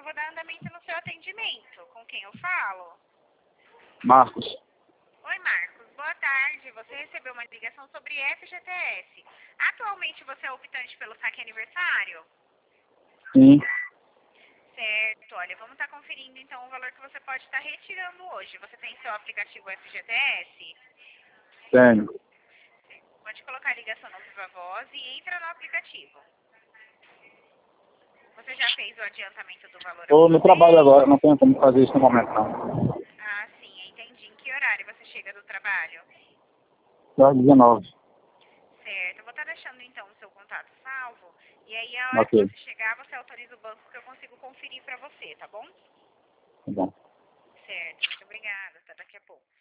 vou dar andamento no seu atendimento. Com quem eu falo? Marcos. Oi, Marcos. Boa tarde. Você recebeu uma ligação sobre FGTS. Atualmente você é optante pelo saque aniversário? Sim. Certo. Olha, vamos estar conferindo então o valor que você pode estar retirando hoje. Você tem seu aplicativo FGTS? Tenho. Pode colocar a ligação no Viva Voz e entra no aplicativo. Você já fez o adiantamento do valor? Estou no trabalho agora, não tenho como fazer isso no momento, não. Ah, sim, entendi. Em que horário você chega do trabalho? Das 19. Certo, eu vou estar deixando então o seu contato salvo. E aí, a hora que Ok. você chegar, você autoriza o banco que eu consigo conferir para você, tá bom? Tá bom. Certo, muito obrigada. Até daqui a pouco.